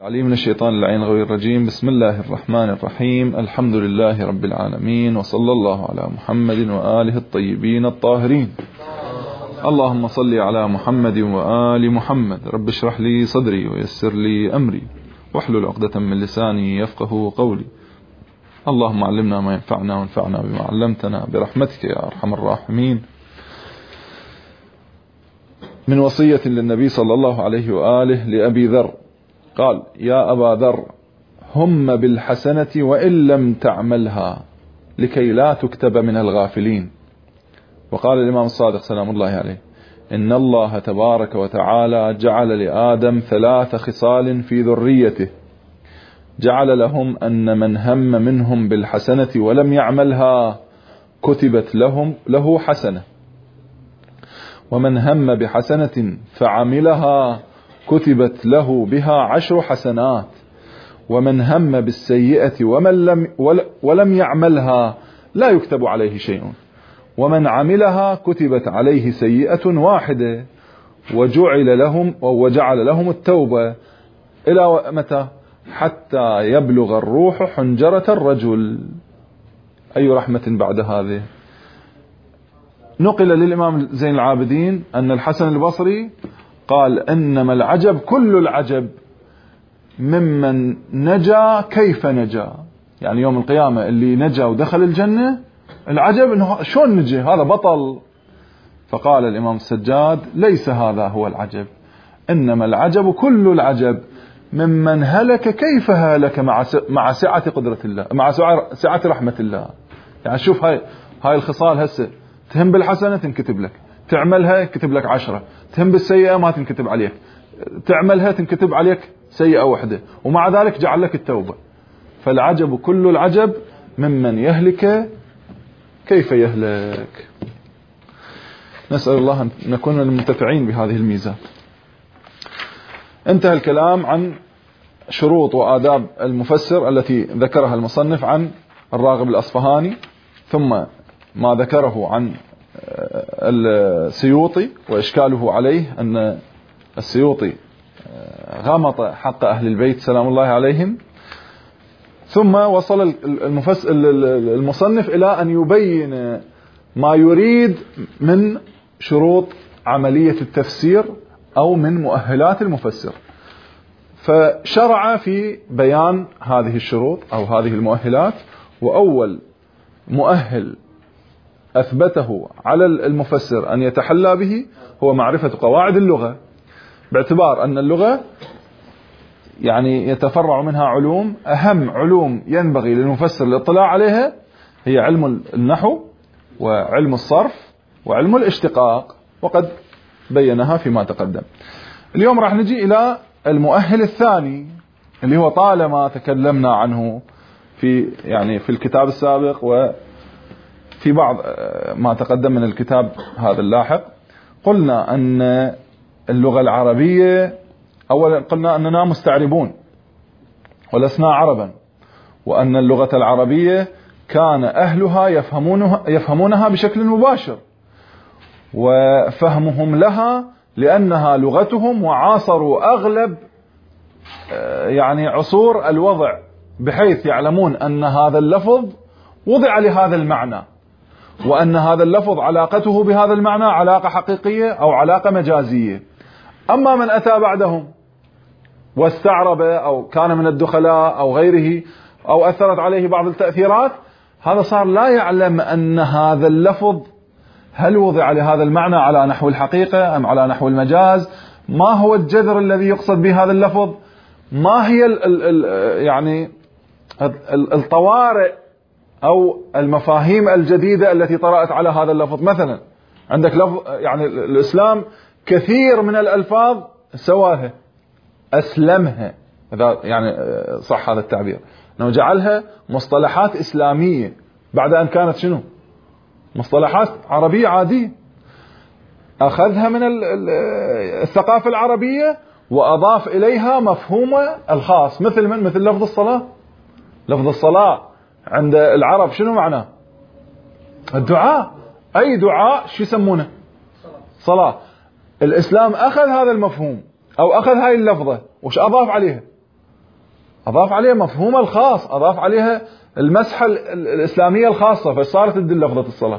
علي من الشيطان اللعين الغوي الرجيم. بسم الله الرحمن الرحيم. الحمد لله رب العالمين، وصلى الله على محمد وآله الطيبين الطاهرين. اللهم صل على محمد وآل محمد. رب اشرح لي صدري ويسر لي أمري واحلل عقدة من لساني يفقه قولي. اللهم علمنا ما ينفعنا وانفعنا بما علمتنا برحمتك يا أرحم الراحمين. من وصية للنبي صلى الله عليه وآله لأبي ذر قال: يا أبا ذر، هم بالحسنة وإن لم تعملها لكي لا تكتب من الغافلين. وقال الإمام الصادق سلام الله عليه: إن الله تبارك وتعالى جعل لآدم 3 خصال في ذريته، جعل لهم أن من هم منهم بالحسنة ولم يعملها كتبت له حسنة، ومن هم بحسنة فعملها كتبت له بها 10 حسنات، ومن هم بالسيئة ولم يعملها لا يكتب عليه شيء، ومن عملها كتبت عليه سيئة واحدة، وجعل لهم التوبة إلى متى؟ حتى يبلغ الروح حنجرة الرجل. أي رحمة بعد هذه. نقل للإمام زين العابدين أن الحسن البصري قال: إنما العجب كل العجب ممن نجا كيف نجا. يعني يوم القيامة اللي نجا ودخل الجنة، العجب إنه شون نجي، هذا بطل. فقال الإمام السجاد: ليس هذا هو العجب، إنما العجب كل العجب ممن هلك كيف هلك مع سعة قدرة الله، مع سعة رحمة الله. يعني شوف هاي الخصال هسه، تهم بالحسنة تنكتب لك، تعملها يكتب لك 10، تهم بالسيئة ما تنكتب عليك، تعملها تنكتب عليك سيئة واحدة، ومع ذلك جعل لك التوبة. فالعجب كل العجب ممن يهلك كيف يهلك. نسأل الله أن نكون المنتفعين بهذه الميزات. انتهى الكلام عن شروط وآداب المفسر التي ذكرها المصنف عن الراغب الأصفهاني، ثم ما ذكره عن السيوطي وإشكاله عليه أن السيوطي غمط حق أهل البيت سلام الله عليهم. ثم وصل المصنف إلى أن يبين ما يريد من شروط عملية التفسير أو من مؤهلات المفسر، فشرع في بيان هذه الشروط أو هذه المؤهلات. وأول مؤهل أثبته على المفسر أن يتحلى به هو معرفة قواعد اللغة، باعتبار أن اللغة يعني يتفرع منها علوم. أهم علوم ينبغي للمفسر الاطلاع عليها هي علم النحو وعلم الصرف وعلم الاشتقاق، وقد بينها فيما تقدم. اليوم راح نجي إلى المؤهل الثاني اللي هو طالما تكلمنا عنه في الكتاب السابق وفي بعض ما تقدم من الكتاب هذا اللاحق. قلنا أن اللغة العربية، أولا قلنا أننا مستعربون ولسنا عربا، وأن اللغة العربية كان أهلها يفهمونها بشكل مباشر، وفهمهم لها لأنها لغتهم، وعاصروا أغلب عصور الوضع، بحيث يعلمون أن هذا اللفظ وضع لهذا المعنى، وأن هذا اللفظ علاقته بهذا المعنى علاقة حقيقية أو علاقة مجازية. أما من أتى بعدهم واستعرب أو كان من الدخلاء أو غيره أو أثرت عليه بعض التأثيرات، هذا صار لا يعلم أن هذا اللفظ هل وضع لهذا المعنى على نحو الحقيقة أم على نحو المجاز، ما هو الجذر الذي يقصد بهذا اللفظ، ما هي الطوارئ أو المفاهيم الجديدة التي طرأت على هذا اللفظ. مثلا عندك لفظ الإسلام كثير من الألفاظ سواها، أسلمها، إذا صح هذا التعبير، أنه جعلها مصطلحات إسلامية بعد أن كانت شنو؟ مصطلحات عربية عادية. أخذها من الثقافة العربية وأضاف إليها مفهومه الخاص، مثل لفظ الصلاة. لفظ الصلاة عند العرب شنو معناه؟ الدعاء. أي دعاء شو يسمونه؟ صلاة. الإسلام أخذ هذا المفهوم أو أخذ هاي اللفظة وش أضاف عليها؟ أضاف عليها مفهومها الخاص، أضاف عليها المسحة الإسلامية الخاصة، فصارت تدل لفظة الصلاة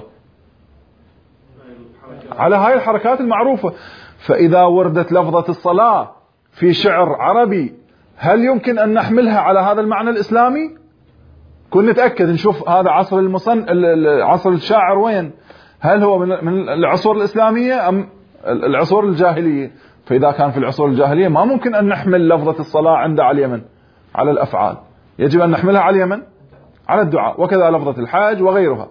على هاي الحركات المعروفة. فإذا وردت لفظة الصلاة في شعر عربي هل يمكن أن نحملها على هذا المعنى الإسلامي؟ كنا نتأكد نشوف هذا عصر عصر الشاعر وين، هل هو من العصور الإسلامية أم العصور الجاهلية؟ فإذا كان في العصور الجاهلية ما ممكن أن نحمل لفظة الصلاة عند على اليمن على الأفعال، يجب أن نحملها على اليمن على الدعاء، وكذا لفظة الحاج وغيرها.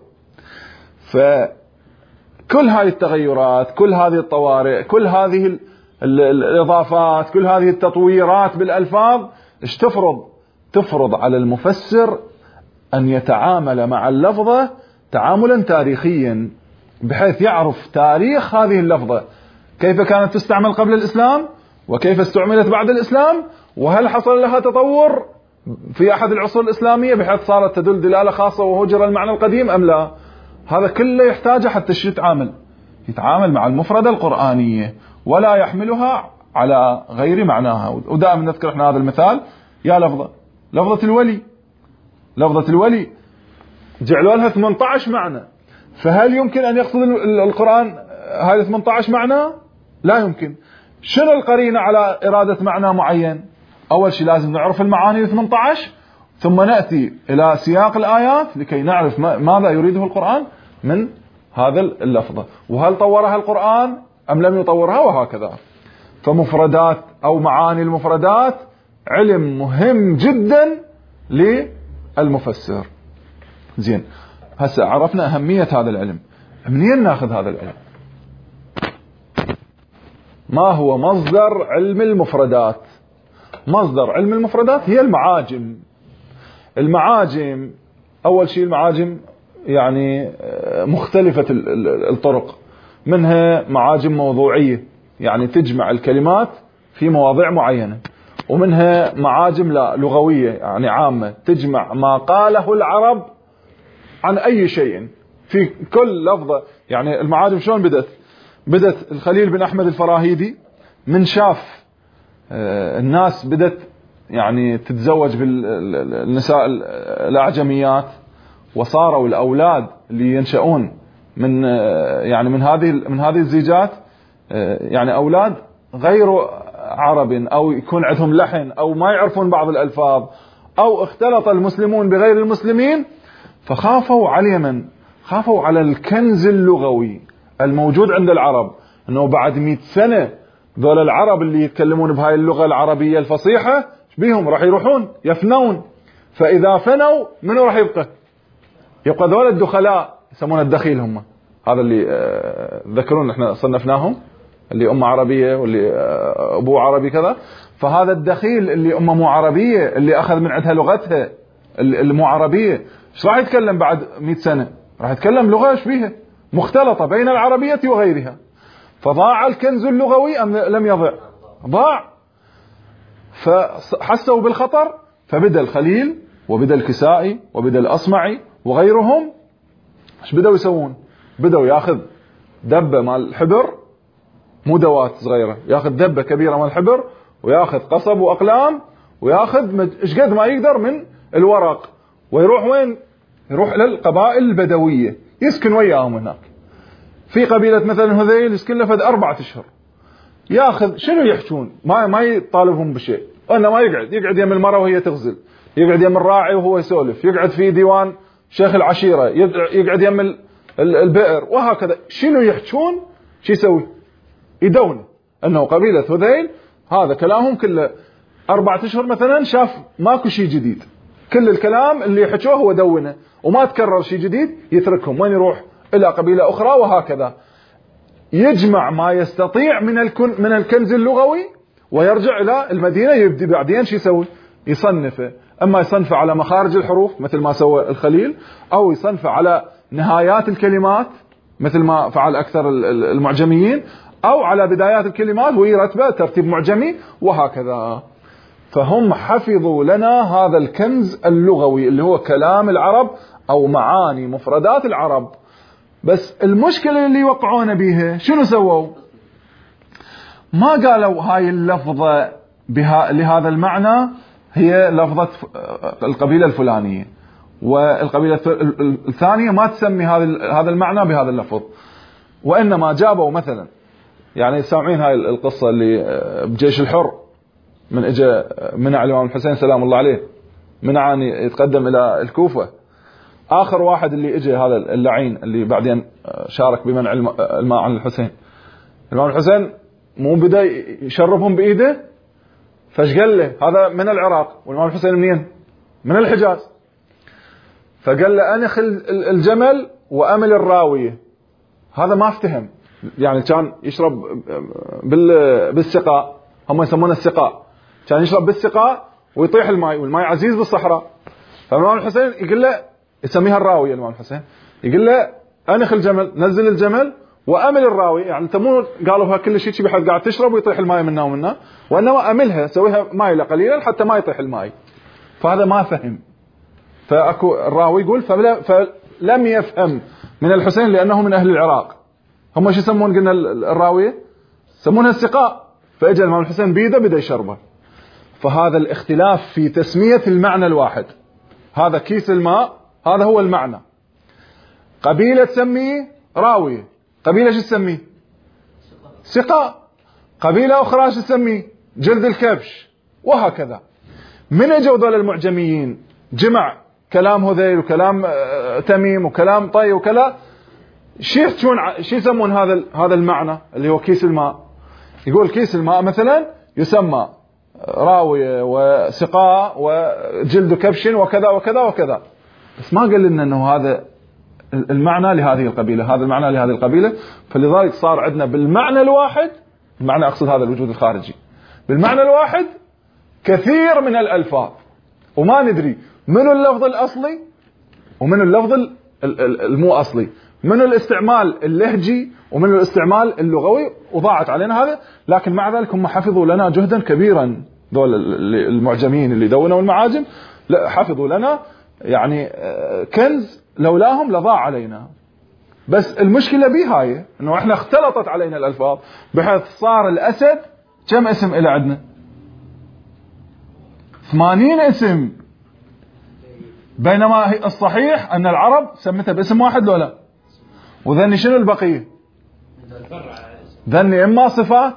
فكل هذه التغيرات، كل هذه الطوارئ، كل هذه الإضافات، كل هذه التطويرات بالألفاظ تفرض على المفسر أن يتعامل مع اللفظة تعاملا تاريخيا، بحيث يعرف تاريخ هذه اللفظة، كيف كانت تستعمل قبل الإسلام وكيف استعملت بعد الإسلام، وهل حصل لها تطور في أحد العصور الإسلامية بحيث صارت تدل دلالة خاصة وهجر المعنى القديم أم لا. هذا كله يحتاج حتى يتعامل مع المفردة القرآنية ولا يحملها على غير معناها. ودائما نذكر احنا هذا المثال، يا لفظة الولي جعلوا لها 18 معنى، فهل يمكن أن يقصد القرآن هذه 18 معنى؟ لا يمكن. شنو القرينة على إرادة معنى معين؟ أول شيء لازم نعرف المعاني 18، ثم نأتي إلى سياق الآيات لكي نعرف ماذا يريده القرآن من هذا اللفظة، وهل طورها القرآن أم لم يطورها، وهكذا. فمفردات أو معاني المفردات علم مهم جدا للمفسر. زين، هسه عرفنا أهمية هذا العلم، منين ناخذ هذا العلم؟ ما هو مصدر علم المفردات؟ مصدر علم المفردات هي المعاجم. أول شيء المعاجم يعني مختلفة الطرق، منها معاجم موضوعية يعني تجمع الكلمات في مواضع معينة، ومنها معاجم لغوية يعني عامة تجمع ما قاله العرب عن أي شيء في كل لفظة. يعني المعاجم شلون بدت الخليل بن أحمد الفراهيدي من شاف الناس بدت يعني تتزوج بالنساء الأعجميات، وصاروا الأولاد اللي ينشؤون من يعني من هذه الزيجات يعني أولاد غير عرب، أو يكون عندهم لحن، أو ما يعرفون بعض الألفاظ، أو اختلط المسلمون بغير المسلمين، فخافوا على اليمن، خافوا على الكنز اللغوي الموجود عند العرب، أنه بعد 100 سنة ذول العرب اللي يتكلمون بهاي اللغة العربية الفصيحة بيهم راح يروحون يفنون. فإذا فنوا منو راح يبقى ذول الدخلاء يسمون الدخيل، هم هذا اللي ذكرون احنا صنفناهم، اللي أمه عربية واللي أبوه عربي كذا. فهذا الدخيل اللي أمه مو عربية، اللي أخذ من عندها لغتها اللي مو عربية، ايش راح يتكلم بعد 100 سنة؟ راح يتكلم لغة شبيهة مختلطة بين العربية وغيرها. فضاع الكنز اللغوي أم لم يضع؟ ضاع. فحسوا بالخطر، فبدأ الخليل وبدأ الكسائي وبدأ الأصمعي وغيرهم ايش بدأوا يسوون؟ بدأوا ياخذ دبة مال الحبر، مو دوات صغيرة، ياخذ دبة كبيرة مال الحبر، وياخذ قصب وأقلام، وياخذ ايش قد ما يقدر من الورق، ويروح وين؟ يروح للقبائل البدوية يسكن وياهم هناك. في قبيلة مثلا هذيل يسكن له 4 أشهر، ياخذ شنو يحكون؟ ما يطالبهم بشيء، انما يقعد يم المرأة وهي تغزل، يقعد يم الراعي وهو يسولف، يقعد في ديوان شيخ العشيرة، يقعد يم البئر، وهكذا. شنو يحكون؟ شو يسوي؟ يدون انه قبيلة هذيل هذا كلامهم كله 4 أشهر مثلا شاف ماكو شيء جديد، كل الكلام اللي يحكوه هو دونه، وما تكرر شيء جديد، يتركهم وين يروح؟ إلى قبيلة أخرى، وهكذا يجمع ما يستطيع من الكنز اللغوي، ويرجع إلى المدينة يبدي بعدين شو يسوي؟ يصنفه، أما يصنفه على مخارج الحروف مثل ما سوى الخليل، أو يصنفه على نهايات الكلمات مثل ما فعل أكثر المعجميين، أو على بدايات الكلمات ويرتبه ترتيب معجمي، وهكذا. فهم حفظوا لنا هذا الكنز اللغوي اللي هو كلام العرب أو معاني مفردات العرب. بس المشكلة اللي وقعونا بيها شنو سووا؟ ما قالوا هاي اللفظة لهذا المعنى هي لفظة القبيلة الفلانية، والقبيلة الثانية ما تسمي هذا المعنى بهذا اللفظ، وإنما جابوا مثلا، يعني سامعين هاي القصة اللي بجيش الحر من اجى منع الإمام الحسين سلام الله عليه، منع أن يتقدم إلى الكوفة. آخر واحد اللي اجى هذا اللعين اللي بعدين شارك بمنع الماء عن الحسين، الإمام الحسين مو بدأ يشربهم بإيده، فاش قال له هذا من العراق والإمام الحسين منين؟ من الحجاز. فقال له أنخل الجمل وأمل الراوية. هذا ما افتهم، يعني كان يشرب بالسقاء، هم يسمونه السقاء، كان يشرب بالسقاء ويطيح الماء، والماء عزيز بالصحراء. فالإمام الحسين يقول له، يسميها الراوية الإمام الحسين، يقول له أنخل الجمل، نزل الجمل وأمل الراوية، يعني أنت مو قالوها كل شيء بحيث قاعد تشرب ويطيح الماء منا ومنا، وإنما أملها، سويها مايلة قليلا حتى ما يطيح الماء. فهذا ما فهم، فأكو الراوي يقول فلم يفهم من الحسين لأنه من أهل العراق. هم شو يسمون قلنا الراوية؟ يسمونها السقاء. فأجل الإمام الحسين بيده بدأ يشربه. فهذا الاختلاف في تسمية المعنى الواحد، هذا كيس الماء هذا هو المعنى، قبيلة تسميه راوية، قبيلة شو تسميه؟ سقاء، قبيلة أخرى شو تسميه؟ جلد الكبش، وهكذا. من اجوا ذول المعجميين جمع كلام هذيل وكلام تميم وكلام طي وكلا، شو يسمون هذا المعنى اللي هو كيس الماء؟ يقول كيس الماء مثلا يسمى راوية وسقاء وجلد كبش وكذا وكذا وكذا، بس ما قال لنا انه هذا المعنى لهذه القبيلة، هذا المعنى لهذه القبيلة. فلذلك صار عندنا بالمعنى الواحد، المعنى أقصد هذا الوجود الخارجي، بالمعنى الواحد كثير من الألفاظ، وما ندري منو اللفظ الأصلي ومنو اللفظ المو أصلي، منو الاستعمال اللهجي ومنو الاستعمال اللغوي، وضاعت علينا هذا. لكن مع ذلك هم حفظوا لنا جهدا كبيرا، دول المعجمين اللي دونوا المعاجم حفظوا لنا يعني كنز لولاهم لضاع علينا. بس المشكلة بهاي انه احنا اختلطت علينا الالفاظ بحيث صار الاسد كم اسم الى عندنا؟ 80 اسم، بينما الصحيح ان العرب سمتها باسم واحد لو لا. وذني شنو البقية؟ ذني اما صفات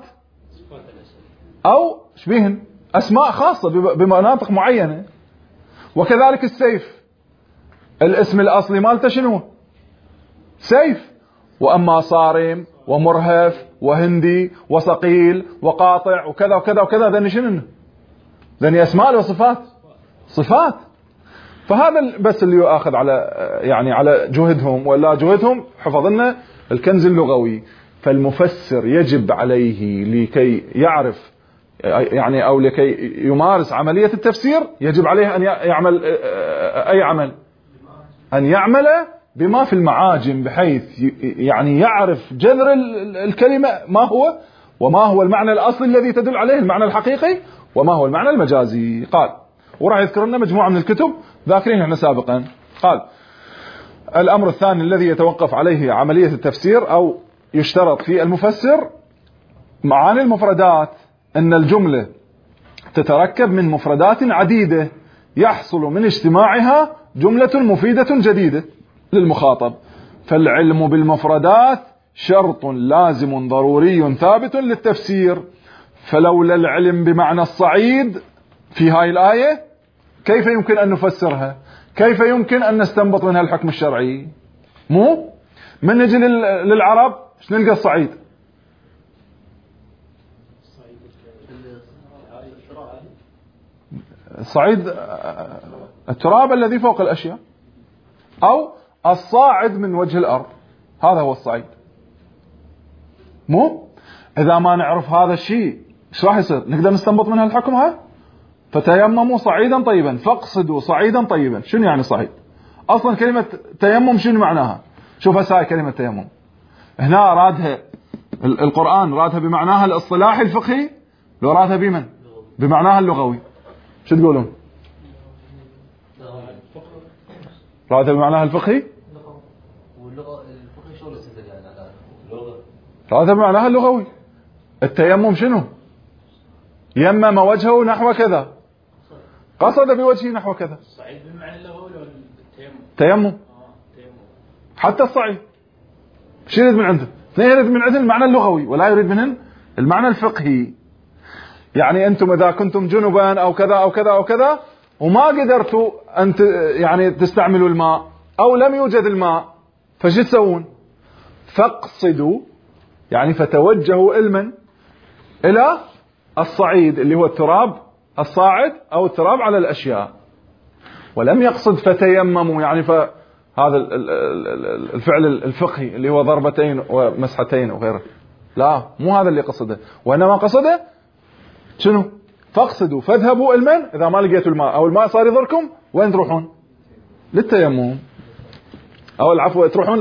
او شبيهن اسماء خاصة بمناطق معينة. وكذلك السيف، الاسم الاصلي مالته شنو؟ سيف. واما صارم ومرهف وهندي وصقيل وقاطع وكذا وكذا وكذا، ذني شنو؟ ذني اسماء وصفات، صفات. فهذا بس اللي يؤخذ على يعني على جهدهم، ولا جهدهم حفظ لنا الكنز اللغوي. فالمفسر يجب عليه لكي يعرف يعني او لكي يمارس عملية التفسير، يجب عليه ان يعمل اي عمل، ان يعمل بما في المعاجم، بحيث يعني يعرف جذر الكلمة ما هو، وما هو المعنى الأصلي الذي تدل عليه المعنى الحقيقي، وما هو المعنى المجازي. قال وراح يذكر لنا مجموعة من الكتب ذاكرين احنا سابقا. قال الأمر الثاني الذي يتوقف عليه عملية التفسير أو يشترط في المفسر معاني المفردات، أن الجملة تتركب من مفردات عديدة يحصل من اجتماعها جملة مفيدة جديدة للمخاطب. فالعلم بالمفردات شرط لازم ضروري ثابت للتفسير. فلولا العلم بمعنى الصعيد في هاي الآية كيف يمكن أن نفسرها؟ كيف يمكن أن نستنبط منها الحكم الشرعي؟ مو من نجي للعرب شنو نلقى الصعيد؟ الصعيد التراب الذي فوق الأشياء، أو الصاعد من وجه الأرض، هذا هو الصعيد. مو إذا ما نعرف هذا الشيء إيش راح يصير؟ نقدر نستنبط منها الحكم ها؟ فتيمموا صعيدا طيبا فاقصدوا صعيدا طيبا. شنو يعني صعيد؟ أصلا كلمة تيمم شنو معناها؟ شوف هسه كلمة تيمم هنا رادها القرآن رادها بمعناها الاصطلاحي الفقهي، لو رادها بمن؟ بمعناها اللغوي. شو تقولون؟ رادها بمعناها الفقهي؟ الفقهي شو الاستدلال يعني؟ رادها بمعناها اللغوي. التيمم شنو؟ يمم وجهه نحو كذا، قصد بوجهه نحو كذا. الصعيد بالمعنى اللغوي ولا التيمم؟ تيمم. حتى الصعيد شو يريد من عنده؟ اثنين يريد من عنده المعنى اللغوي ولا يريد منهن المعنى الفقهي. يعني أنتم إذا كنتم جنبا أو كذا أو كذا أو كذا وما قدرتوا أن يعني تستعملوا الماء أو لم يوجد الماء، فشو تسوون؟ فاقصدوا، يعني فتوجهوا علما إلى الصعيد اللي هو التراب الصاعد أو التراب على الأشياء. ولم يقصد فتيمموا، يعني فهذا الفعل الفقهي اللي هو ضربتين ومسحتين وغيره، لا مو هذا اللي قصده، وإنما قصده شنو؟ فاقصدوا فاذهبوا علما إذا ما لقيتوا الماء أو الماء صار يضركم، وين تروحون؟ للتيمم، أو العفو تروحون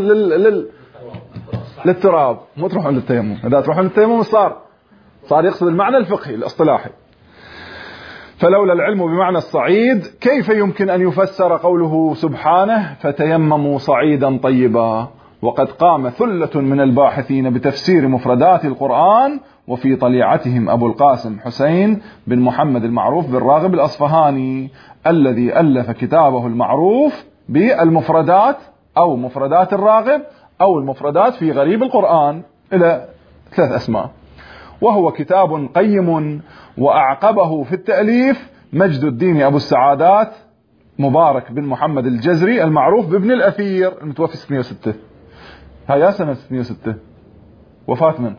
للتراب، مو تروحون للتيمم. إذا تروحون للتيمم صار يقصد المعنى الفقهي الاصطلاحي. فلولا العلم بمعنى الصعيد كيف يمكن أن يفسر قوله سبحانه فتيمموا صعيدا طيبا؟ وقد قام ثلة من الباحثين بتفسير مفردات القرآن، وفي طليعتهم أبو القاسم حسين بن محمد المعروف بالراغب الأصفهاني الذي ألف كتابه المعروف بالمفردات أو مفردات الراغب أو المفردات في غريب القرآن، إلى 3 أسماء. وهو كتاب قيم، وأعقبه في التأليف مجد الدين أبو السعادات مبارك بن محمد الجزري المعروف بابن الأثير المتوفى 606. هيا سنة 606 وفاة من؟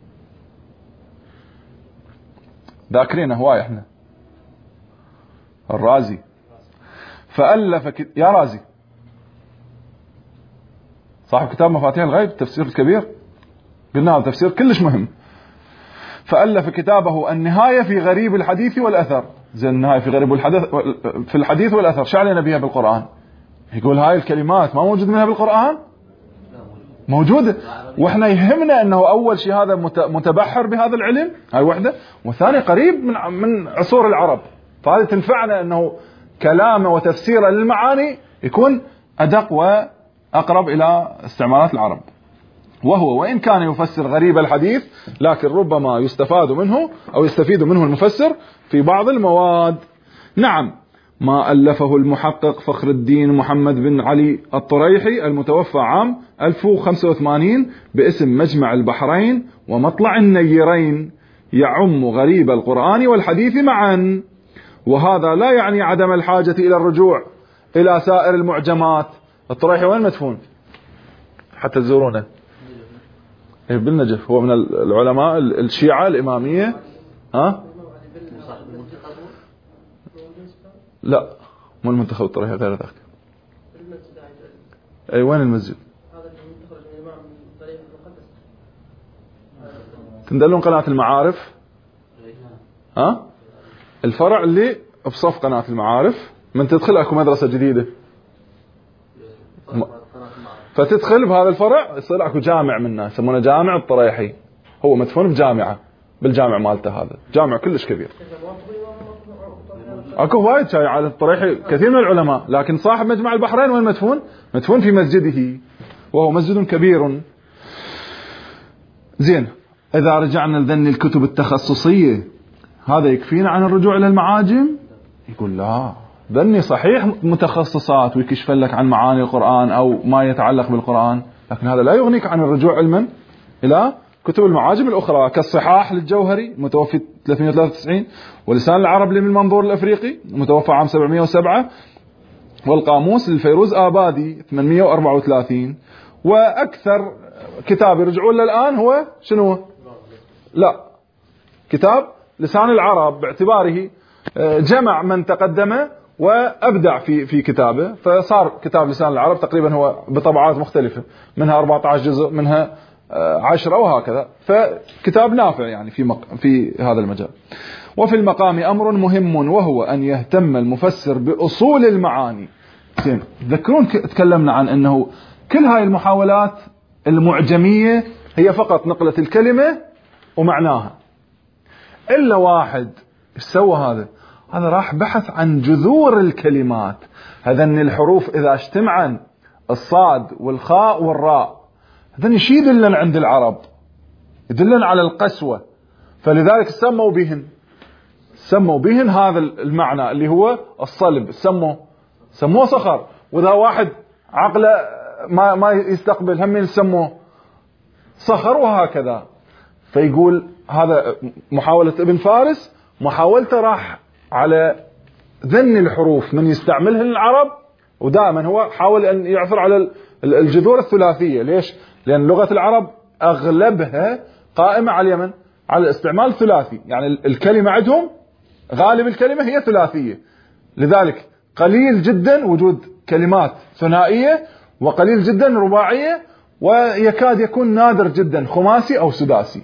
ذاكرين هواي احنا. الرازي. فألف يا رازي صاحب كتاب مفاتيح الغيب التفسير الكبير، قلنا هذا تفسير كلش مهم. فألف كتابه النهاية في غريب الحديث والأثر. زين النهاية في غريب في الحديث والأثر شو علينا بها بالقرآن؟ يقول هاي الكلمات ما موجود منها بالقرآن؟ موجودة. واحنا يهمنا انه اول شيء هذا متبحر بهذا العلم، هاي وحدة، والثاني قريب من عصور العرب، فهذه تنفعنا انه كلامه وتفسيره للمعاني يكون ادق واقرب الى استعمالات العرب. وهو وإن كان يفسر غريب الحديث لكن ربما يستفاد منه أو يستفيد منه المفسر في بعض المواد. نعم، ما ألفه المحقق فخر الدين محمد بن علي الطريحي المتوفى عام 1085 باسم مجمع البحرين ومطلع النيرين، يعم غريب القرآن والحديث معا. وهذا لا يعني عدم الحاجة إلى الرجوع إلى سائر المعجمات. الطريحي وين مدفون حتى تزورونه؟ بالنجف. هو من العلماء الشيعة الإمامية. ها؟ لا مو المنتخب الطريحي غير ذاك. أي وين المسجد؟ هذا المنتخب الإمام الطريح المقدس. تندلون قناة المعارف؟ ها؟ الفرع اللي بصف قناة المعارف من تدخل أكو مدرسة جديدة، فتدخل بهذا الفرع يصير اكو جامع منه يسمونه جامع الطريحي. هو مدفون بجامعة، بالجامع مالته، هذا جامع كلش كبير. اكو هوايد شاي على الطريحي كثير من العلماء، لكن صاحب مجمع البحرين وين مدفون؟ مدفون في مسجده، وهو مسجد كبير. زين، اذا رجعنا لذني الكتب التخصصية هذا يكفينا عن الرجوع الى المعاجم؟ يقول لا، ذني صحيح متخصصات ويكشف لك عن معاني القرآن أو ما يتعلق بالقرآن، لكن هذا لا يغنيك عن الرجوع علما إلى كتب المعاجم الأخرى كالصحاح للجوهري متوفي 393، ولسان العرب لمن منظور الأفريقي متوفى عام 707، والقاموس للفيروز آبادي 834. وأكثر كتاب يرجعون له الآن هو شنو؟ لا، كتاب لسان العرب، باعتباره جمع من تقدم وأبدع في كتابه، فصار كتاب لسان العرب تقريبا هو بطبعات مختلفة، منها 14 جزء، منها 10 وهكذا، فكتاب نافع يعني في هذا المجال. وفي المقام أمر مهم، وهو أن يهتم المفسر بأصول المعاني. زين، تذكرون تكلمنا عن أنه كل هاي المحاولات المعجمية هي فقط نقلة الكلمة ومعناها، إلا واحد سوى هذا راح بحث عن جذور الكلمات. هذن الحروف إذا اجتمعن الصاد والخاء والراء، هذن شي يدلن عند العرب، يدلن على القسوة، فلذلك سموا بهن، سموا بهن هذا المعنى اللي هو الصلب، سموه صخر. وإذا واحد عقله ما يستقبل هم يسموه صخر، وهكذا. فيقول هذا محاولة ابن فارس، محاولته راح على ذن الحروف من يستعملها العرب، ودائما هو حاول أن يعثر على الجذور الثلاثية. ليش؟ لأن لغة العرب أغلبها قائمة على اليمن على الاستعمال الثلاثي، يعني الكلمة عندهم غالب الكلمة هي ثلاثية، لذلك قليل جدا وجود كلمات ثنائية، وقليل جدا رباعية، ويكاد يكون نادر جدا خماسي أو سداسي.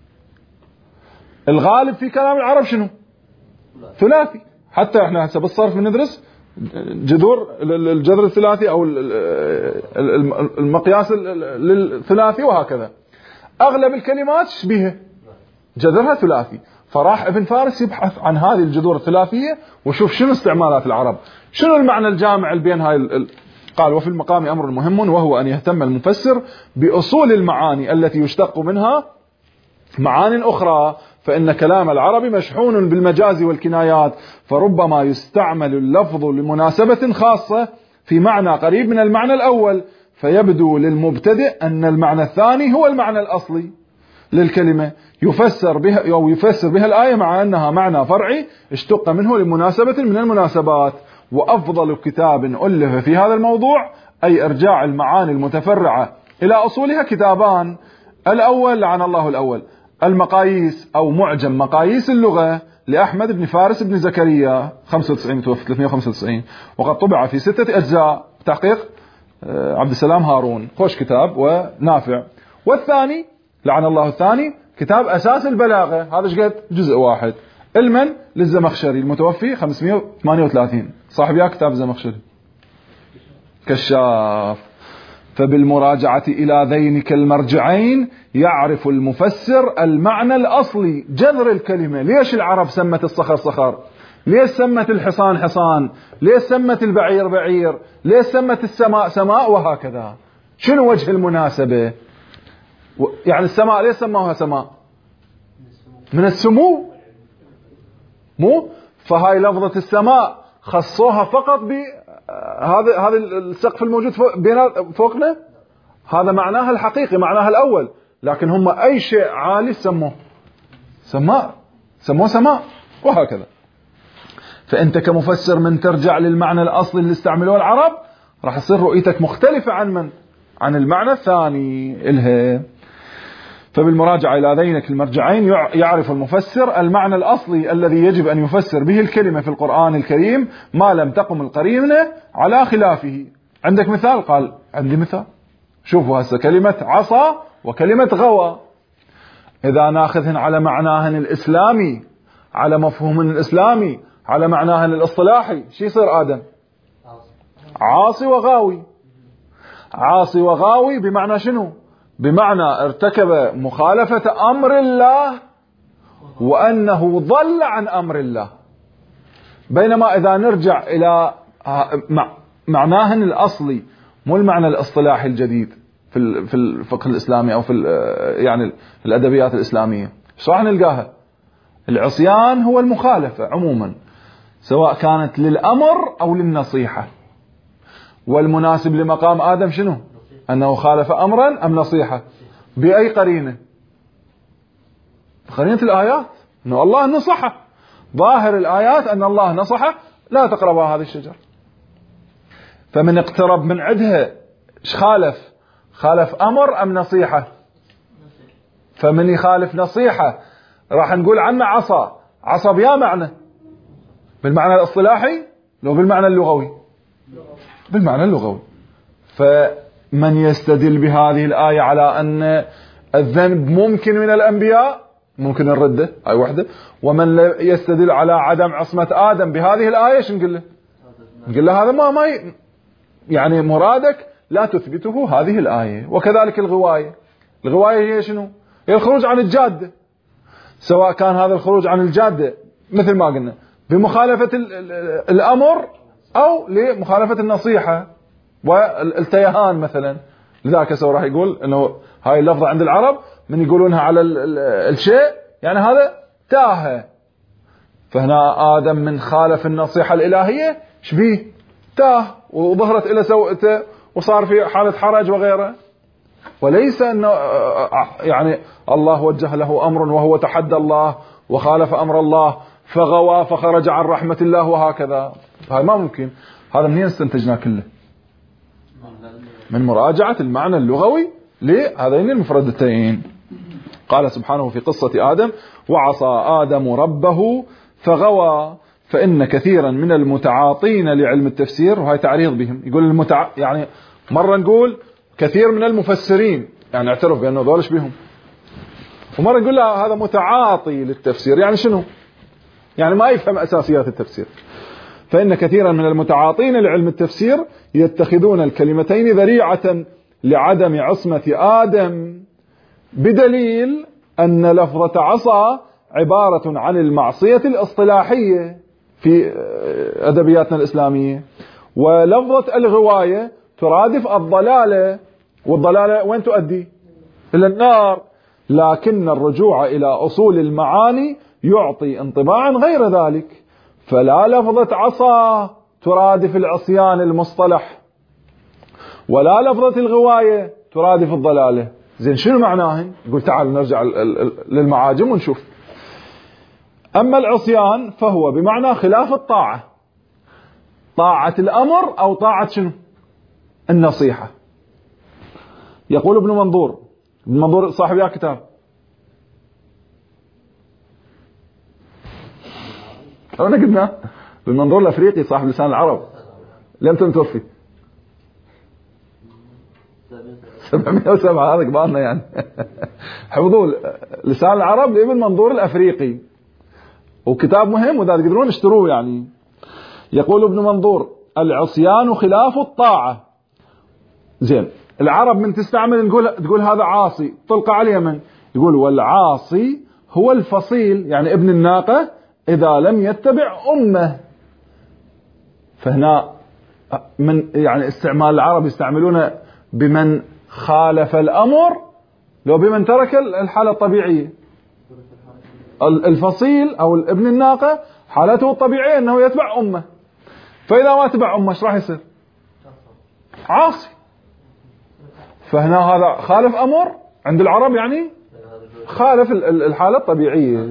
الغالب في كلام العرب شنو؟ ثلاثي. حتى احنا هسه بالصرف ندرس الجذر الثلاثي أو المقياس للثلاثي، وهكذا أغلب الكلمات شبيهة جذرها ثلاثي. فراح ابن فارس يبحث عن هذه الجذور الثلاثية وشوف شنو استعمالات العرب، شنو المعنى الجامع بين هاي قال: وفي المقام أمر مهم، وهو أن يهتم المفسر بأصول المعاني التي يشتق منها معاني أخرى، فإن كلام العرب مشحون بالمجاز والكنايات، فربما يستعمل اللفظ لمناسبة خاصة في معنى قريب من المعنى الأول، فيبدو للمبتدئ أن المعنى الثاني هو المعنى الأصلي للكلمة، يفسر بها الآية، مع أنها معنى فرعي اشتق منه لمناسبة من المناسبات. وأفضل كتاب ألف في هذا الموضوع، أي إرجاع المعاني المتفرعة إلى أصولها، كتابان: الأول لعن الله الأول، المقاييس أو معجم مقاييس اللغة لأحمد بن فارس بن زكريا 95 توفى 395، وقد طبع في 6 أجزاء تحقيق عبد السلام هارون، خوش كتاب ونافع. والثاني لعن الله الثاني كتاب أساس البلاغة، هذا شقد جزء واحد، علما للزمخشري المتوفي 538، صاحب يا كتاب الزمخشري كشاف. فبالمراجعة إلى ذينك المرجعين يعرف المفسر المعنى الأصلي، جذر الكلمة. ليش العرب سمت الصخر صخر؟ ليش سمت الحصان حصان؟ ليش سمت البعير بعير؟ ليش سمت السماء سماء؟ وهكذا. شنو وجه المناسبة؟ يعني السماء ليش سموها سماء؟ من السمو، مو؟ فهاي لفظة السماء خصوها فقط هذا السقف الموجود فوقنا، هذا معناها الحقيقي، معناها الأول. لكن هم أي شيء عالي سموه سماء، وهكذا. فأنت كمفسر من ترجع للمعنى الأصلي اللي استعملوه العرب، راح يصير رؤيتك مختلفة عن المعنى الثاني إلها. فبالمراجعة إلى ذينك المرجعين يعرف المفسر المعنى الأصلي الذي يجب أن يفسر به الكلمة في القرآن الكريم، ما لم تقم القرينة على خلافه. عندك مثال؟ قال: عندي مثال. شوفوا هسه كلمة عصا وكلمة غوى، إذا ناخذهن على معناهن الإسلامي، على مفهومهن الإسلامي، على معناهن الاصطلاحي، شو يصير آدم؟ عاصي وغاوي. عاصي وغاوي بمعنى شنو؟ بمعنى ارتكب مخالفة أمر الله وأنه ضل عن أمر الله. بينما إذا نرجع إلى معناهن الأصلي، مو المعنى الاصطلاحي الجديد في الفقه الإسلامي أو في يعني الأدبيات الإسلامية، شو راح نلقاها؟ العصيان هو المخالفة عموما، سواء كانت للأمر أو للنصيحة. والمناسب لمقام آدم شنو؟ أنه خالف أمرا أم نصيحة؟ بأي قرينة؟ قرينة الآيات، أنه الله نصحه. ظاهر الآيات أن الله نصحه: لا تقربوا هذه الشجرة. فمن اقترب من عدها خالف أمر أم نصيحة؟ فمن يخالف نصيحة راح نقول عنه عصا بيا معنى، بالمعنى الاصطلاحي لو بالمعنى اللغوي؟ بالمعنى اللغوي. فمن يستدل بهذه الآية على أن الذنب ممكن من الأنبياء، ممكن الردة هاي وحدة. ومن يستدل على عدم عصمة آدم بهذه الآية، شو نقول له؟ نقول له هذا ما يعني مرادك لا تثبته هذه الآية. وكذلك الغواية هي شنو؟ هي الخروج عن الجادة، سواء كان هذا الخروج عن الجادة مثل ما قلنا بمخالفة الأمر أو لمخالفة النصيحة والتيهان مثلا. لذلك سوى راح يقول أنه هاي اللفظة عند العرب من يقولونها على الشيء، يعني هذا تاه، فهنا آدم من خالف النصيحة الإلهية شبيه تاه وظهرت إلى سوءته وصار في حالة حرج وغيره، وليس أنه يعني الله وجه له أمر وهو تحدى الله وخالف أمر الله فغوى فخرج عن رحمة الله وهكذا. هذا ما ممكن. هذا منين استنتجنا كله؟ من مراجعة المعنى اللغوي لهذين المفردتين. قال سبحانه في قصة آدم: وعصى آدم ربه فغوى. فإن كثيرا من المتعاطين لعلم التفسير، وهي تعريض بهم، يقول يعني مرة نقول كثير من المفسرين يعني اعترف بأنه ذولش بهم، ومرة نقول لا هذا متعاطي للتفسير. يعني شنو؟ يعني ما يفهم أساسيات التفسير. فإن كثيرا من المتعاطين لعلم التفسير يتخذون الكلمتين ذريعة لعدم عصمة آدم، بدليل أن لفظة عصى عبارة عن المعصية الاصطلاحية في أدبياتنا الإسلامية، ولفظة الغواية ترادف الضلالة، والضلالة وين تؤدي؟ إلى النار. لكن الرجوع إلى أصول المعاني يعطي انطباعا غير ذلك، فلا لفظة عصى ترادف العصيان المصطلح، ولا لفظة الغواية ترادف الضلالة. زين شنو معناهن؟ يقول تعال نرجع للمعاجم ونشوف. أما العصيان فهو بمعنى خلاف الطاعة، طاعة الأمر أو طاعة شنو؟ النصيحة. يقول ابن منظور، ابن منظور صاحب يا كتاب أنا قلنا ابن منظور الأفريقي صاحب لسان العرب، لم تنتوفي 707 هذا كبارنا يعني حفظوا لسان العرب لابن منظور الأفريقي، وكتاب مهم وذا تقدرون اشتروه يعني. يقول ابن منظور: العصيان خلاف الطاعة. زين العرب من تستعمل تقول هذا عاصي، طلق عليه من يقول والعاصي هو الفصيل، يعني ابن الناقة إذا لم يتبع أمه. فهنا من يعني استعمال العرب يستعملون بمن خالف الأمر لو بمن ترك الحالة الطبيعية. الفصيل أو ابن الناقة حالته الطبيعية أنه يتبع أمه، فإذا ما تبع أمه ايش راح يصير؟ عاصي. فهنا هذا خالف أمر عند العرب، يعني خالف الحالة الطبيعية.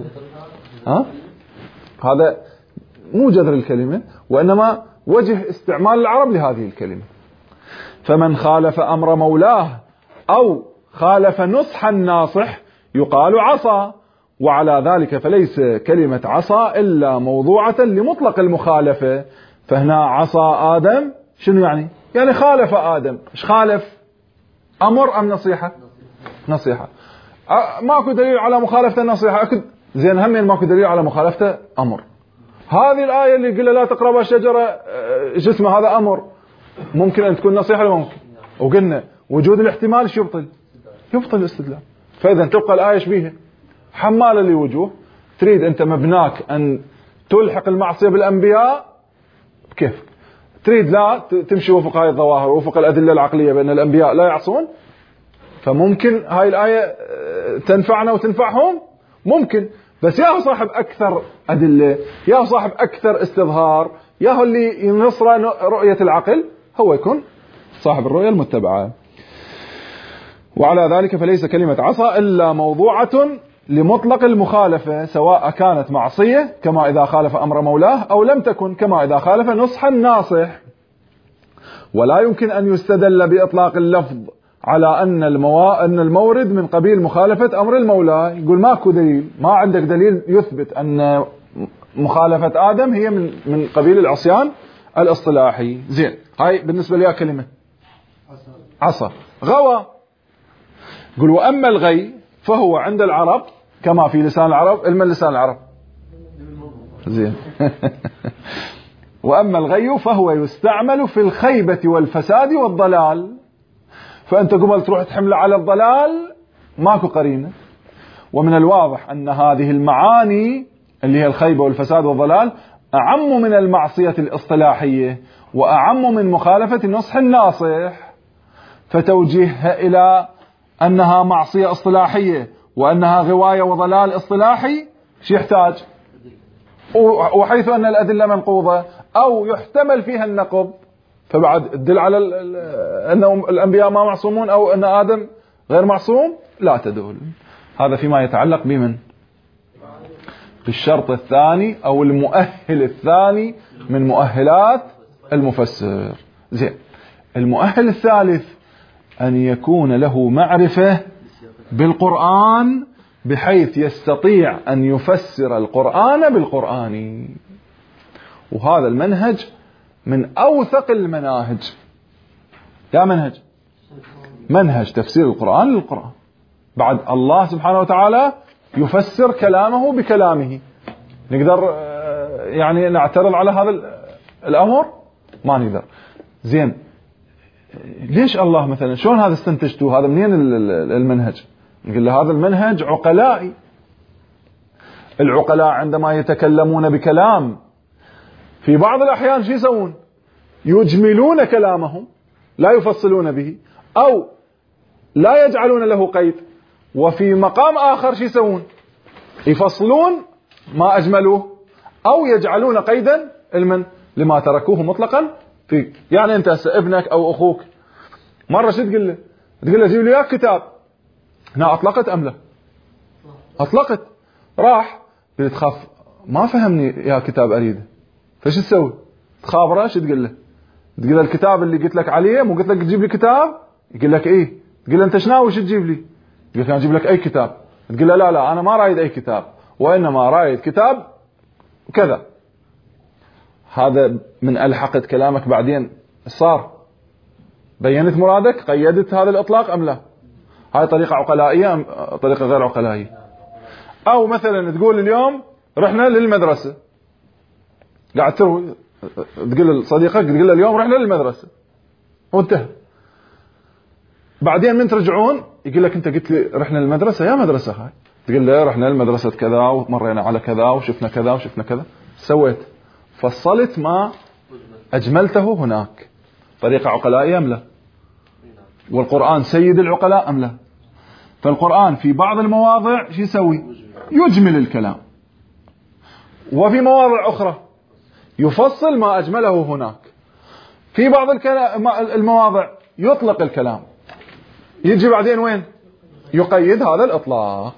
هذا مو جذر الكلمة، وإنما وجه استعمال العرب لهذه الكلمة. فمن خالف أمر مولاه أو خالف نصح الناصح يقال عصى، وعلى ذلك فليس كلمة عصى إلا موضوعة لمطلق المخالفة. فهنا عصى آدم شنو يعني؟ يعني خالف آدم. إيش خالف؟ أمر أم نصيحة؟ نصيحة. ماكو دليل على مخالفة النصيحة. أكد زين هم ماكو دليل على مخالفة أمر. هذه الآية اللي قلنا لا تقربوا الشجرة جسم هذا أمر، ممكن أن تكون نصيحة ولا ممكن؟ وقلنا وجود الاحتمال ايش يبطل الاستدلال. فإذا تبقى الآية شبيهة حمالة لوجوه. تريد أنت مبناك أن تلحق المعصية بالأنبياء كيف؟ تريد لا تمشي وفق هاي الظواهر وفق الأدلة العقلية بأن الأنبياء لا يعصون، فممكن هاي الآية تنفعنا وتنفعهم ممكن، بس ياهو صاحب أكثر أدلة، ياهو صاحب أكثر استظهار، ياهو اللي ينصر رؤية العقل هو يكون صاحب الرؤية المتبعة. وعلى ذلك فليس كلمة عصى إلا موضوعة لمطلق المخالفة، سواء كانت معصية كما إذا خالف أمر مولاه أو لم تكن كما إذا خالف نصح الناصح. ولا يمكن أن يستدل بإطلاق اللفظ على أن المورد من قبيل مخالفة أمر المولى. يقول ماكو دليل، ما عندك دليل يثبت أن مخالفة آدم هي من قبيل العصيان الاصطلاحي. زين هاي بالنسبة لها كلمة عصى. غوى يقول وأما الغي فهو عند العرب كما في لسان العرب. لسان العرب زين وأما الغي فهو يستعمل في الخيبة والفساد والضلال. فأنت قبل تروح تحمل على الضلال ماكو قرينة. ومن الواضح أن هذه المعاني اللي هي الخيبة والفساد والضلال أعم من المعصية الاصطلاحية وأعم من مخالفة نصح الناصح، فتوجيهها إلى أنها معصية اصطلاحية وأنها غواية وضلال اصطلاحي شو يحتاج؟ وحيث أن الأدلة منقوضة أو يحتمل فيها النقض، فبعد تدل على أن الأنبياء ما معصومون أو أن آدم غير معصوم، لا تدل. هذا فيما يتعلق بمن؟ بالشرط الثاني أو المؤهل الثاني من مؤهلات المفسر. زين، المؤهل الثالث أن يكون له معرفة بالقرآن بحيث يستطيع أن يفسر القرآن بالقرآن. وهذا المنهج من أوثق المناهج. يا منهج تفسير القرآن للقرآن. بعد الله سبحانه وتعالى يفسر كلامه بكلامه. نقدر يعني نعترض على هذا الأمر؟ ما نقدر. زين، ليش الله مثلا شلون هذا استنتجتوا؟ هذا منين المنهج؟ نقول له هذا المنهج عقلائي. العقلاء عندما يتكلمون بكلام في بعض الأحيان شو يسوون؟ يجملون كلامهم لا يفصلون به أو لا يجعلون له قيد، وفي مقام آخر شو يسوون؟ يفصلون ما أجملوه أو يجعلون قيدا لما تركوه مطلقا فيه. يعني أنت ابنك أو أخوك مرة شو تقول له؟ تقول له جيب لي إياك كتاب. هنا أطلقت أم لا؟ أطلقت. راح قلت تخاف ما فهمني يا كتاب أريده، فش تسوي؟ تخابره. شو تقول له؟ تقول له الكتاب اللي قلت لك عليه، مو قلت لك تجيب لي كتاب؟ يقول لك إيه. تقول له أنت شناوي شو تجيب لي؟ يقول لك أنا أجيب لك أي كتاب. تقول له لا أنا ما رايد أي كتاب، وإنما رايد كتاب كذا. هذا من ألحقت كلامك بعدين صار بينت مرادك، قيدت هذا الإطلاق أم لا؟ هاي طريقة عقلائية أم طريقة غير عقلائية؟ أو مثلا تقول اليوم رحنا للمدرسة، قاعد تقول لصديقك تقول له اليوم رحنا للمدرسة وانتهى. بعدين من ترجعون يقول لك أنت قلت لي رحنا للمدرسة، يا مدرسة هاي؟ تقول له رحنا للمدرسة كذا ومرينا على كذا وشفنا كذا وشفنا كذا. سويت فصلت ما أجملته هناك. طريقة عقلائية أم لا؟ والقرآن سيد العقلاء أم لا؟ فالقرآن في بعض المواضع شو يسوي؟ يجمل الكلام، وفي مواضع أخرى يفصل ما أجمله هناك. في بعض المواضع يطلق الكلام، يجي بعدين وين؟ يقيد هذا الإطلاق.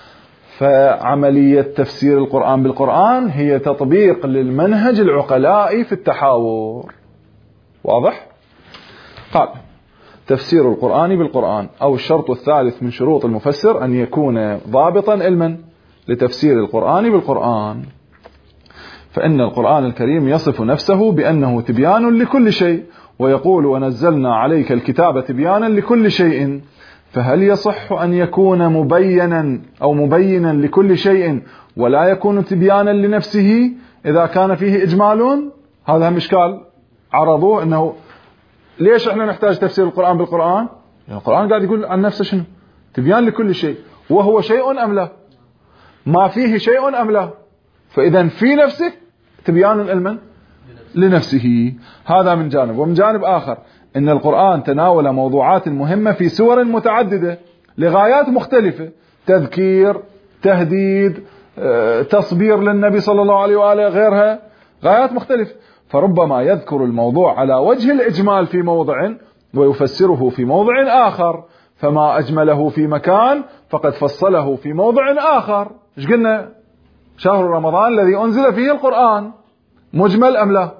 فعملية تفسير القرآن بالقرآن هي تطبيق للمنهج العقلائي في التحاور. واضح؟ قال تفسير القرآن بالقرآن، أو الشرط الثالث من شروط المفسر أن يكون ضابطا علما لتفسير القرآن بالقرآن. فإن القرآن الكريم يصف نفسه بأنه تبيان لكل شيء، ويقول ونزلنا عليك الكتاب تبيانا لكل شيء. فهل يصح أن يكون مبينا أو مبينا لكل شيء ولا يكون تبيانا لنفسه إذا كان فيه إجمال؟ هذا هم إشكال عرضوه، أنه ليش إحنا نحتاج تفسير القرآن بالقرآن؟ يعني القرآن قاعد يقول عن نفسه شنو؟ تبيان لكل شيء، وهو شيء أم لا؟ ما فيه شيء أم لا؟ فإذا في نفسه تبيان علما لنفسه. هذا من جانب. ومن جانب آخر إن القرآن تناول موضوعات مهمة في سور متعددة لغايات مختلفة: تذكير، تهديد، تصبير للنبي صلى الله عليه وآله، غيرها غايات مختلفة. فربما يذكر الموضوع على وجه الإجمال في موضع ويفسره في موضع آخر، فما أجمله في مكان فقد فصله في موضع آخر. إيش قلنا؟ شهر رمضان الذي أنزل فيه القرآن مجمل أم لا؟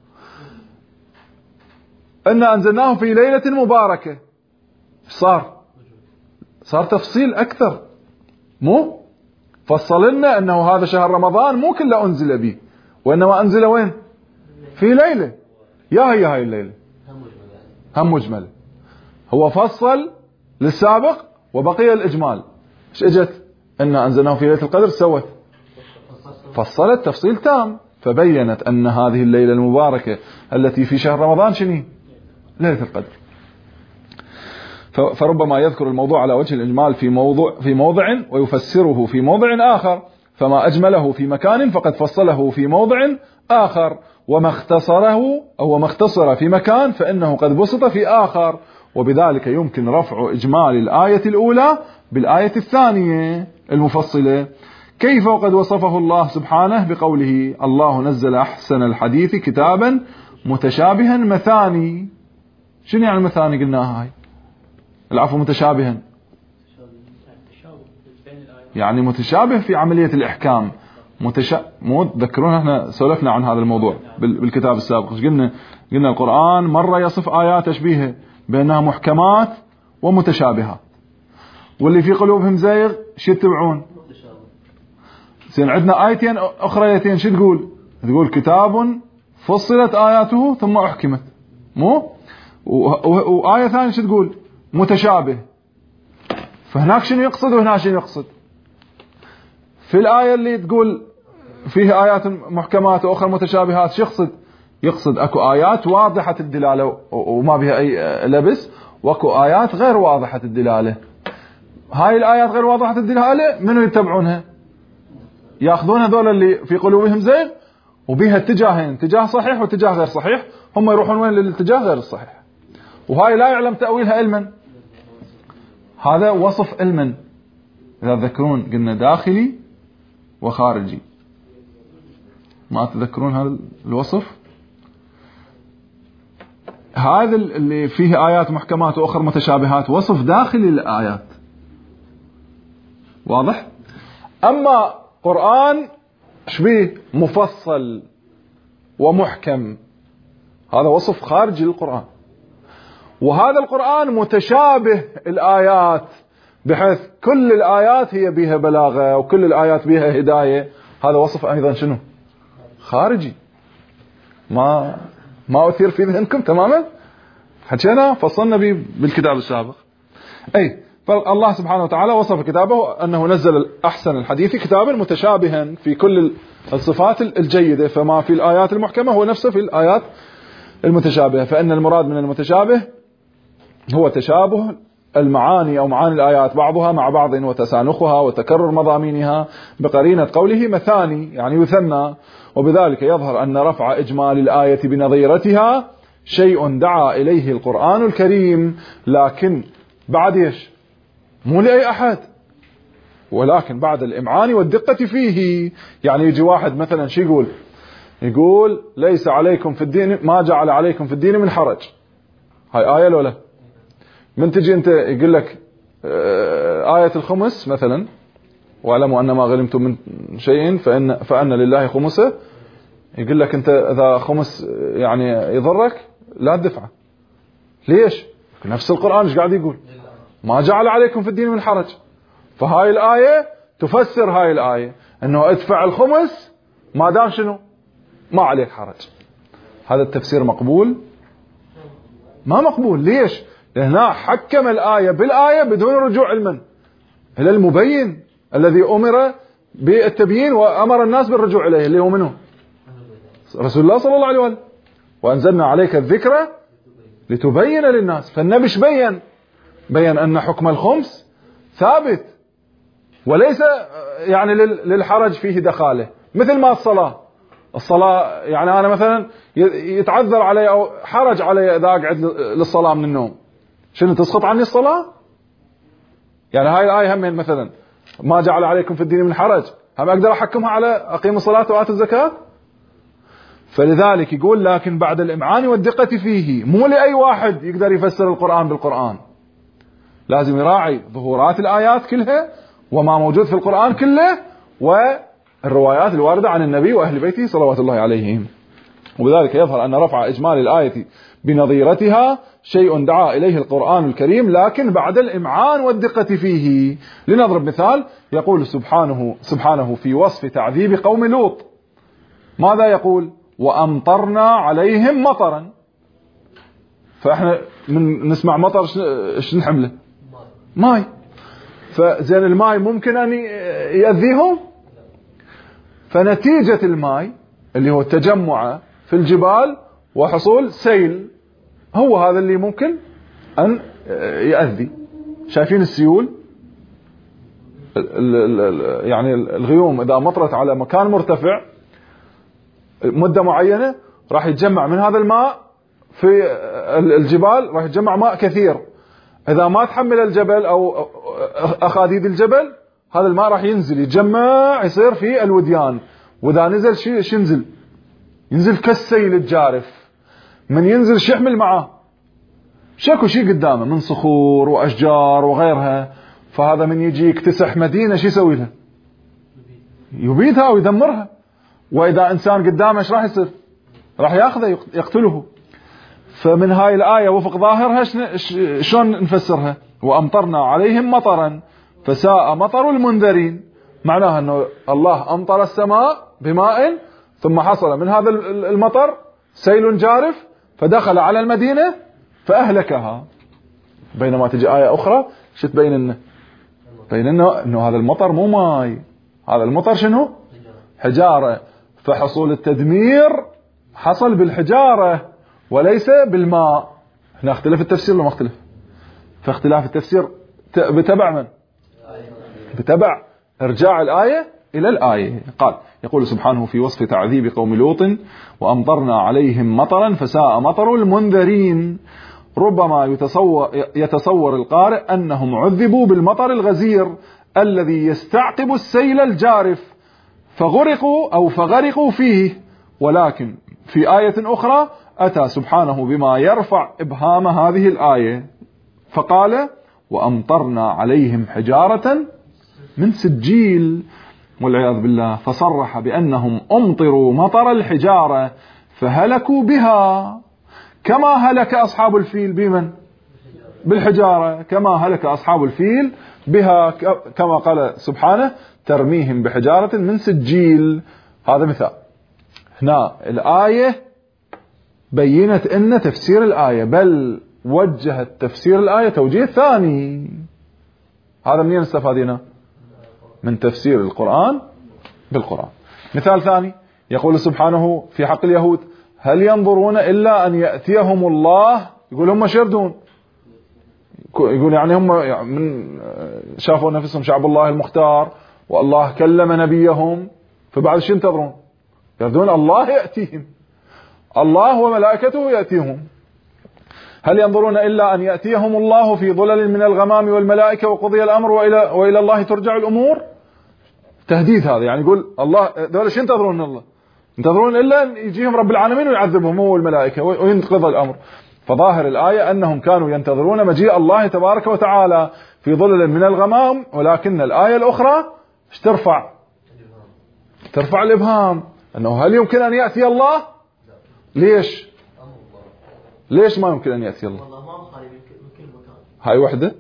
إنا أنزلناه في ليلة مباركة. صار تفصيل أكثر، مو فصل لنا أنه هذا شهر رمضان مو كله أنزل به، وإنما أنزل وين؟ في ليلة. يا هي هاي الليلة هم مجمل. هو فصل للسابق وبقي الإجمال. إيش إجت؟ إنا أنزلناه في ليلة القدر، سوت فصلت تفصيل تام، فبينت أن هذه الليلة المباركة التي في شهر رمضان شنو؟ ليلة القدر. فربما يذكر الموضوع على وجه الإجمال في موضع ويفسره في موضع آخر، فما أجمله في مكان فقد فصله في موضع آخر، وما اختصره أو ما اختصر في مكان فإنه قد بسط في آخر. وبذلك يمكن رفع إجمال الآية الأولى بالآية الثانية المفصلة، كيف وقد وصفه الله سبحانه بقوله الله نزل أحسن الحديث كتابا متشابها مثاني. شنو يعني مثاني؟ قلناها هاي العفو متشابها يعني متشابه في عملية الإحكام. مو تذكرون احنا سولفنا عن هذا الموضوع بالكتاب السابق. قلنا القرآن مرة يصف آيات تشبيهه بأنها محكمات ومتشابهات، واللي في قلوبهم زيغ شو يتبعون؟ زين عندنا آيتين أخريتين شو تقول؟ تقول كتاب فصلت آياته ثم أحكمت، مو؟ وآية ثانية شو تقول؟ متشابه. فهناك شنو يقصد وهناك شنو يقصد؟ في الآية اللي تقول فيه آيات محكمات وأخرى متشابهات شو يقصد؟ يقصد أكو آيات واضحة الدلالة وما بها أي لبس، وأكو آيات غير واضحة الدلالة. هاي الآيات غير واضحة الدلالة منو يتبعونها؟ يأخذون هذول اللي في قلوبهم زيغ وبها اتجاهين، اتجاه صحيح واتجاه غير صحيح، هم يروحون وين؟ للاتجاه غير الصحيح، وهاي لا يعلم تأويلها علما. هذا وصف علما. إذا تذكرون قلنا داخلي وخارجي، ما تذكرون هذا الوصف؟ هذا اللي فيه آيات محكمات وأخر متشابهات وصف داخلي للآيات، واضح؟ أما قرآن شبيه مفصل ومحكم، هذا وصف خارجي للقرآن. وهذا القرآن متشابه الآيات، بحيث كل الآيات هي بها بلاغة وكل الآيات بها هداية. هذا وصف أيضا شنو؟ خارجي. ما أثير في ذهنكم تماما؟ حكينا فصلنا به بالكتاب السابق. أي فالله سبحانه وتعالى وصف كتابه أنه نزل أحسن الحديث كتابا متشابها في كل الصفات الجيدة، فما في الآيات المحكمة هو نفسه في الآيات المتشابهة. فإن المراد من المتشابه هو تشابه المعاني أو معاني الآيات بعضها مع بعض وتسانخها وتكرر مضامينها بقرينة قوله مثاني يعني يثنى. وبذلك يظهر أن رفع إجمال الآية بنظيرتها شيء دعا إليه القرآن الكريم، لكن بعد إيش؟ مو لأي أحد، ولكن بعد الإمعان والدقة فيه. يعني يجي واحد مثلا شو يقول ليس عليكم في الدين ما جعل عليكم في الدين من حرج. هاي آية لولا من تجي أنت يقول لك آية الخمس مثلا، واعلموا أن ما غنمتم من شيء فأن لله خمسه، يقول لك أنت إذا خمس يعني يضرك لا تدفعه. ليش؟ نفس القرآن ايش قاعد يقول؟ ما جعل عليكم في الدين من حرج. فهاي الآية تفسر هاي الآية أنه ادفع الخمس ما دام شنو؟ ما عليك حرج. هذا التفسير مقبول؟ ما مقبول. ليش؟ لأنه حكم الآية بالآية بدون رجوع علما إلى المبين الذي أمر بالتبيين وأمر الناس بالرجوع إليه، اللي هو منه رسول الله صلى الله عليه وسلم. وأنزلنا عليك الذكر لتبين للناس. فالنبي بين أن حكم الخمس ثابت وليس يعني للحرج فيه دخاله. مثل ما الصلاة يعني أنا مثلا يتعذر علي أو حرج علي إذا أقعد للصلاة من النوم، شنو تسقط عني الصلاة؟ يعني هاي الآية هم مثلا ما جعل عليكم في الدين من حرج، هم أقدر أحكمها على أقيم الصلاة وآتوا الزكاة؟ فلذلك يقول لكن بعد الإمعان والدقة فيه، مو لأي واحد يقدر يفسر القرآن بالقرآن، لازم يراعي ظهورات الآيات كلها وما موجود في القرآن كله والروايات الواردة عن النبي وأهل بيته صلوات الله عليهم. وبذلك يظهر أن رفع إجمال الآية بنظيرتها شيء دعا إليه القرآن الكريم، لكن بعد الإمعان والدقة فيه. لنضرب مثال، يقول سبحانه في وصف تعذيب قوم لوط، ماذا يقول؟ وأمطرنا عليهم مطرا. فإحنا من نسمع مطر إيش نحمله؟ ماي. فزين الماي ممكن أن يأذيهم؟ فنتيجة الماي اللي هو التجمع في الجبال وحصول سيل هو هذا اللي ممكن أن يأذي. شايفين السيول؟ يعني الغيوم إذا مطرت على مكان مرتفع مدة معينة راح يتجمع من هذا الماء في الجبال، راح يتجمع ماء كثير. إذا ما تحمل الجبل أو أخاديد الجبل هذا الماء راح ينزل يتجمع يصير في الوديان، وإذا نزل شو ينزل؟ ينزل كالسيل الجارف. من ينزل شو يحمل معاه؟ شكو شيء قدامه من صخور وأشجار وغيرها. فهذا من يجي يكتسح مدينة شو يسوي لها؟ يبيدها ويدمرها. وإذا إنسان قدامه ايش راح يصير؟ راح ياخذه يقتله. فمن هاي الآية وفق ظاهرها شلون نفسرها؟ وأمطرنا عليهم مطرا فساء مطر المنذرين. معناها أنه الله أمطر السماء بماء ثم حصل من هذا المطر سيل جارف فدخل على المدينة فأهلكها. بينما تجي آية أخرى شو تبين لنا؟ بين إنه هذا المطر مو ماي، هذا المطر شنو؟ حجارة. فحصول التدمير حصل بالحجارة وليس بالماء. هنا اختلف التفسير ولا ما اختلف؟ فاختلاف التفسير بتبع من؟ بتبع ارجاع الآية إلى الآية. قال يقول سبحانه في وصف تعذيب قوم لوط: وأمطرنا عليهم مطرا فساء مطر المنذرين. ربما يتصور القارئ أنهم عذبوا بالمطر الغزير الذي يستعقب السيل الجارف فغرقوا فيه. ولكن في آية أخرى أتى سبحانه بما يرفع إبهام هذه الآية فقال: وأمطرنا عليهم حجارة من سجيل، والعياذ بالله. فصرح بأنهم أمطروا مطر الحجارة فهلكوا بها كما هلك أصحاب الفيل بمن؟ بالحجارة. كما هلك أصحاب الفيل بها، كما قال سبحانه: ترميهم بحجارة من سجيل. هذا مثال. هنا الآية بينت أن تفسير الآية، بل وجهت تفسير الآية توجيه ثاني. هذا منين استفادنا؟ من تفسير القرآن بالقرآن. مثال ثاني يقول سبحانه في حق اليهود: هل ينظرون إلا أن يأتيهم الله. يقول هم شردون، يقول يعني هم من شافوا نفسهم شعب الله المختار والله كلم نبيهم، فبعد شو ينتظرون؟ يريدون الله يأتيهم، الله وملائكته يأتيهم. هل ينظرون إلا أن يأتيهم الله في ظلل من الغمام والملائكة وقضي الأمر وإلى الله ترجع الأمور. تهديد هذا، يعني يقول الله دول شو ينتظرون من الله؟ ينتظرون إلا أن يجيهم رب العالمين ويعذبهم هو والملائكة وينقضى الأمر. فظاهر الآية أنهم كانوا ينتظرون مجيء الله تبارك وتعالى في ظلل من الغمام، ولكن الآية الأخرى ترفع الإبهام أنه هل يمكن أن يأتي الله؟ ليش ما يمكن أن يأتي الله؟ هاي وحدة.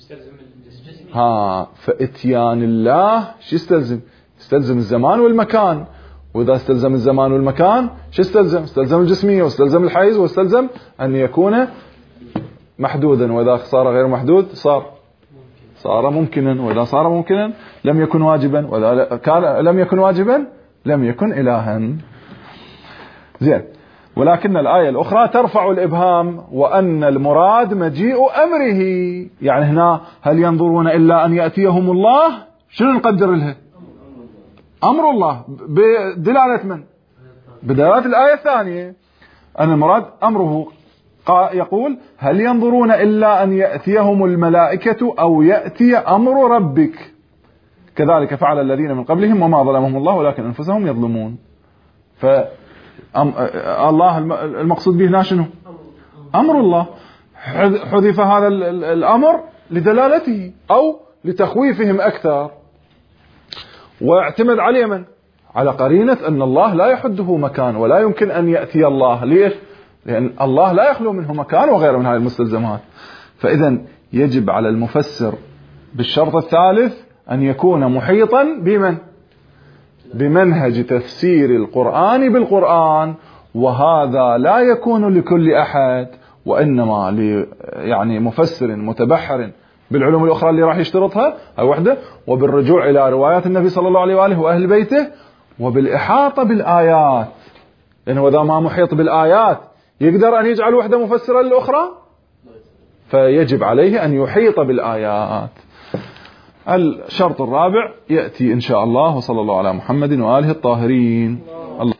فإتيان الله شو يستلزم؟ يستلزم الزمان والمكان. وإذا استلزم الزمان والمكان شو يستلزم؟ استلزم الجسمية واستلزم الحيز واستلزم أن يكون محدودا. وإذا صار غير محدود صار ممكنا، وإذا صار ممكنا لم يكن واجبا، وإذا كان لم يكن واجبا لم يكن إلها. زين. ولكن الآية الأخرى ترفع الإبهام وأن المراد مجيء أمره. يعني هنا هل ينظرون إلا أن يأتيهم الله، شنو نقدر لها؟ أمر الله. بدلالة من؟ بدلالة الآية الثانية أن المراد أمره. يقول: هل ينظرون إلا أن يأتيهم الملائكة أو يأتي أمر ربك كذلك فعل الذين من قبلهم وما ظلمهم الله ولكن أنفسهم يظلمون. الله المقصود به هنا شنو؟ أمر الله. حذف هذا الأمر لدلالته أو لتخويفهم أكثر، واعتمد عليه من؟ على قرينة أن الله لا يحده مكان ولا يمكن أن يأتي الله. ليش؟ لأن الله لا يخلو منه مكان وغيره من هذه المستلزمات. فإذا يجب على المفسر بالشرط الثالث أن يكون محيطا بمن؟ بمنهج تفسير القرآن بالقرآن. وهذا لا يكون لكل أحد، وإنما يعني مفسر متبحر بالعلوم الأخرى اللي راح يشترطها هاي وحدة، وبالرجوع إلى روايات النبي صلى الله عليه وآله وأهل بيته، وبالإحاطة بالآيات. لأنه إذا ما محيط بالآيات يقدر أن يجعل وحدة مفسرة للأخرى، فيجب عليه أن يحيط بالآيات. الشرط الرابع يأتي إن شاء الله، وصلى الله على محمد وآله الطاهرين.